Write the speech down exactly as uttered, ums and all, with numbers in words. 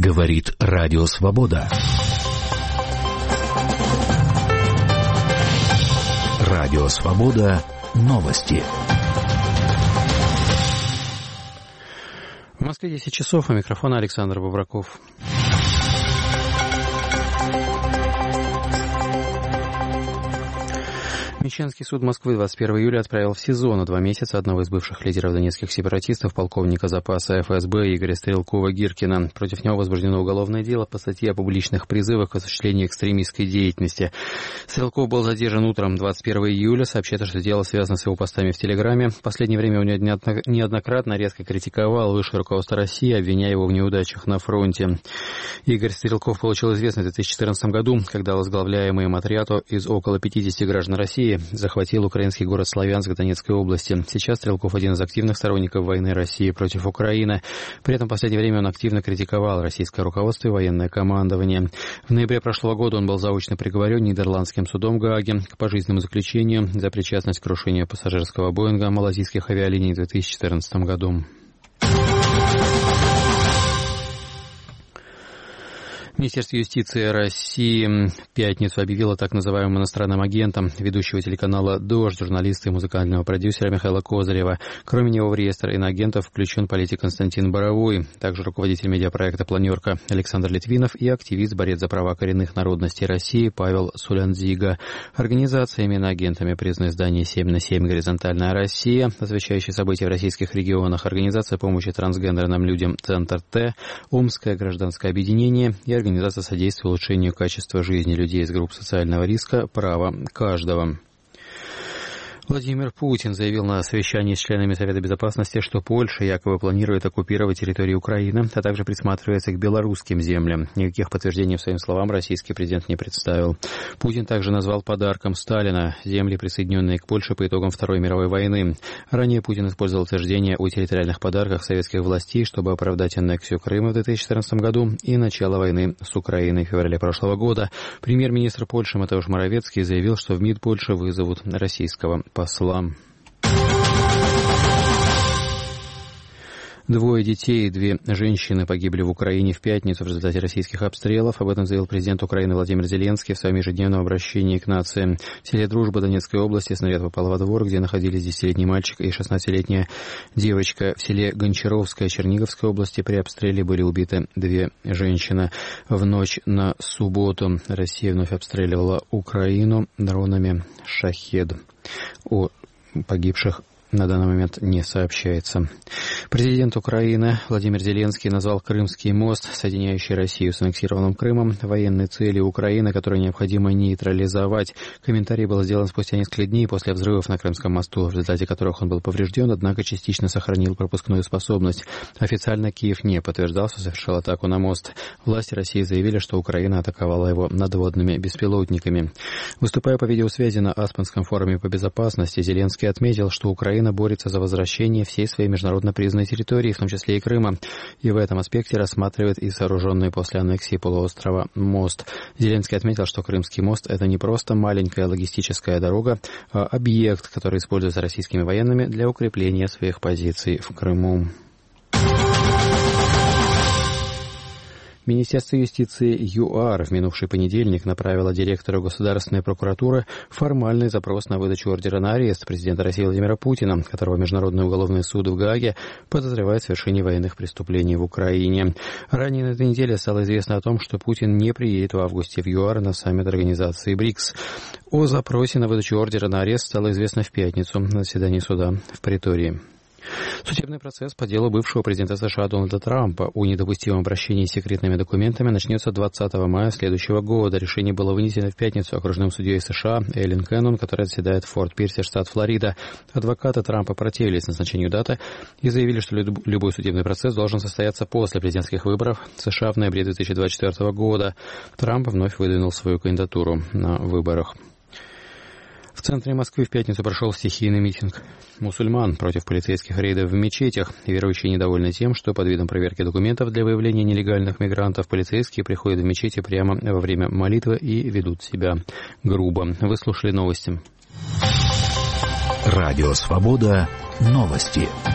Говорит Радио Свобода. Радио Свобода. Новости. В Москве десять часов, у микрофона Александр Бобраков. Мещанский суд Москвы двадцать первого июля отправил в СИЗО на два месяца одного из бывших лидеров донецких сепаратистов, полковника запаса эф эс бэ Игоря Стрелкова-Гиркина. Против него возбуждено уголовное дело по статье о публичных призывах к осуществлению экстремистской деятельности. Стрелков был задержан утром двадцать первого июля. Сообщается, что дело связано с его постами в Телеграме. В последнее время он неоднократно резко критиковал высшее руководство России, обвиняя его в неудачах на фронте. Игорь Стрелков получил известность в две тысячи четырнадцатом году, когда возглавляемый им отряд из около пятидесяти граждан России захватил украинский город Славянск Донецкой области. Сейчас Стрелков один из активных сторонников войны России против Украины. При этом в последнее время он активно критиковал российское руководство и военное командование. В ноябре прошлого года он был заочно приговорен Нидерландским судом в Гааге к пожизненному заключению за причастность к крушению пассажирского Боинга малазийских авиалиний в две тысячи четырнадцатом году. Министерство юстиции России в пятницу объявило так называемым иностранным агентом ведущего телеканала «Дождь», журналиста и музыкального продюсера Михаила Козырева. Кроме него в реестр иноагентов включен политик Константин Боровой, также руководитель медиапроекта «Планерка» Александр Литвинов и активист, борец за права коренных народностей России Павел Сулянзига. Организациями иноагентами признаны издание семь на семь «Горизонтальная Россия», освещающее события в российских регионах, Организация помощи трансгендерным людям «Центр Т», Омское гражданское объединение и Организация содействия улучшению качества жизни людей из групп социального риска «Право каждого». Владимир Путин заявил на совещании с членами Совета Безопасности, что Польша якобы планирует оккупировать территорию Украины, а также присматривается к белорусским землям. Никаких подтверждений своим словам российский президент не представил. Путин также назвал подарком Сталина земли, присоединенные к Польше по итогам Второй мировой войны. Ранее Путин использовал утверждение о территориальных подарках советских властей, чтобы оправдать аннексию Крыма в две тысячи четырнадцатом году и начало войны с Украиной в феврале прошлого года. Премьер-министр Польши Матеуш Моровецкий заявил, что в МИД Польши вызовут российского посла. Двое детей и две женщины погибли в Украине в пятницу в результате российских обстрелов. Об этом заявил президент Украины Владимир Зеленский в своем ежедневном обращении к нации. В селе Дружба Донецкой области снаряд попал во двор, где находились десятилетний мальчик и шестнадцатилетняя девочка. В селе Гончаровское Черниговской области при обстреле были убиты две женщины. В ночь на субботу Россия вновь обстреливала Украину дронами «Шахед». О погибших на данный момент не сообщается. Президент Украины Владимир Зеленский назвал Крымский мост, соединяющий Россию с аннексированным Крымом, военной целью Украины, которую необходимо нейтрализовать. Комментарий был сделан спустя несколько дней после взрывов на Крымском мосту, в результате которых он был поврежден, однако частично сохранил пропускную способность. Официально Киев не подтверждал, что совершил атаку на мост. Власти России заявили, что Украина атаковала его надводными беспилотниками. Выступая по видеосвязи на Аспенском форуме по безопасности, Зеленский отметил, что Украина борется за возвращение всей своей международно признанной территории, в том числе и Крыма, и в этом аспекте рассматривает и сооруженный после аннексии полуострова мост. Зеленский отметил, что Крымский мост — это не просто маленькая логистическая дорога, а объект, который используется российскими военными для укрепления своих позиций в Крыму. Министерство юстиции ЮАР в минувший понедельник направило директору Государственной прокуратуры формальный запрос на выдачу ордера на арест президента России Владимира Путина, которого Международный уголовный суд в Гааге подозревает в совершении военных преступлений в Украине. Ранее на этой неделе стало известно о том, что Путин не приедет в августе в ЮАР на саммит организации БРИКС. О запросе на выдачу ордера на арест стало известно в пятницу на заседании суда в Претории. Судебный процесс по делу бывшего президента США Дональда Трампа о недопустимом обращении с секретными документами начнется двадцатого мая следующего года. Решение было вынесено в пятницу окружным судьей США Эллен Кеннон, которая заседает в Форт-Пирсе, штат Флорида. Адвокаты Трампа противились назначению даты и заявили, что любой судебный процесс должен состояться после президентских выборов США в ноябре две тысячи двадцать четвёртого года. Трамп вновь выдвинул свою кандидатуру на выборах. В центре Москвы в пятницу прошел стихийный митинг мусульман против полицейских рейдов в мечетях. Верующие недовольны тем, что под видом проверки документов для выявления нелегальных мигрантов полицейские приходят в мечети прямо во время молитвы и ведут себя грубо. Вы слушали новости. Радио Свобода. Новости.